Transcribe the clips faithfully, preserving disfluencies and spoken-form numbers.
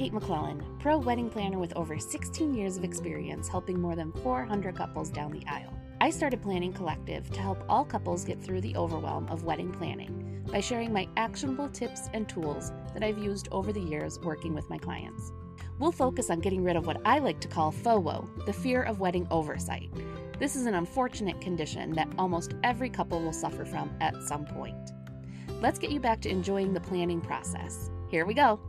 Kate McClellan, pro wedding planner with over sixteen years of experience helping more than four hundred couples down the aisle. I started Planning Collective to help all couples get through the overwhelm of wedding planning by sharing my actionable tips and tools that I've used over the years working with my clients. We'll focus on getting rid of what I like to call FOWO, the fear of wedding oversight. This is an unfortunate condition that almost every couple will suffer from at some point. Let's get you back to enjoying the planning process. Here we go.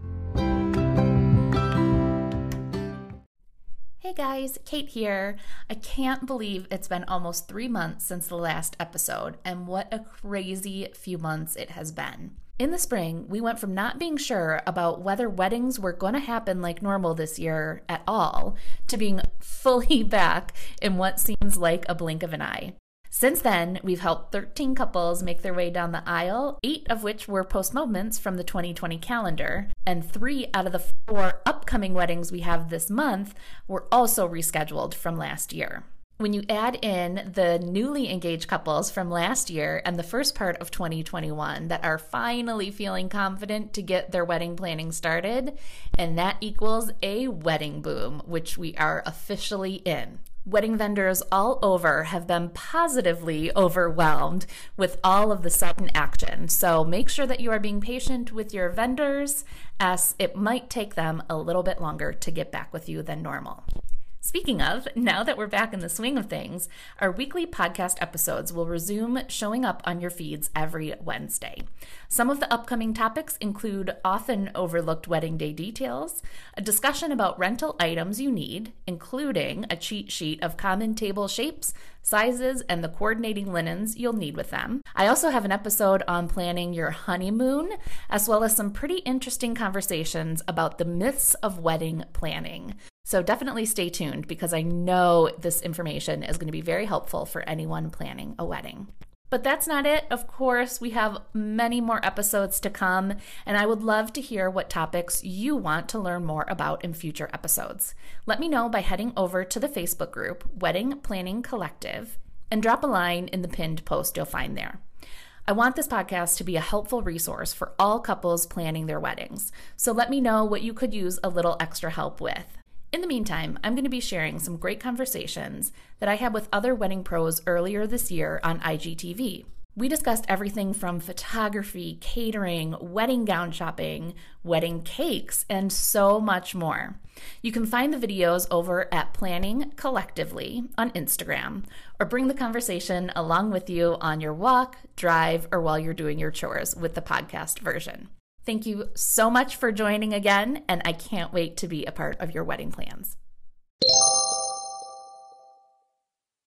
Hey guys, Kate here. I can't believe it's been almost three months since the last episode, and what a crazy few months it has been. In the spring, we went from not being sure about whether weddings were going to happen like normal this year at all, to being fully back in what seems like a blink of an eye. Since then, we've helped thirteen couples make their way down the aisle, eight of which were postponements from the twenty twenty calendar, and three out of the four upcoming weddings we have this month were also rescheduled from last year. When you add in the newly engaged couples from last year and the first part of twenty twenty-one that are finally feeling confident to get their wedding planning started, and that equals a wedding boom, which we are officially in. Wedding vendors all over have been positively overwhelmed with all of the sudden action. So make sure that you are being patient with your vendors, as it might take them a little bit longer to get back with you than normal. Speaking of, now that we're back in the swing of things, our weekly podcast episodes will resume showing up on your feeds every Wednesday. Some of the upcoming topics include often overlooked wedding day details, a discussion about rental items you need, including a cheat sheet of common table shapes, sizes, and the coordinating linens you'll need with them. I also have an episode on planning your honeymoon, as well as some pretty interesting conversations about the myths of wedding planning. So definitely stay tuned, because I know this information is going to be very helpful for anyone planning a wedding. But that's not it. Of course, we have many more episodes to come, and I would love to hear what topics you want to learn more about in future episodes. Let me know by heading over to the Facebook group, Wedding Planning Collective, and drop a line in the pinned post you'll find there. I want this podcast to be a helpful resource for all couples planning their weddings, so let me know what you could use a little extra help with. In the meantime, I'm going to be sharing some great conversations that I had with other wedding pros earlier this year on I G T V. We discussed everything from photography, catering, wedding gown shopping, wedding cakes, and so much more. You can find the videos over at Planning Collectively on Instagram, or bring the conversation along with you on your walk, drive, or while you're doing your chores with the podcast version. Thank you so much for joining again, and I can't wait to be a part of your wedding plans.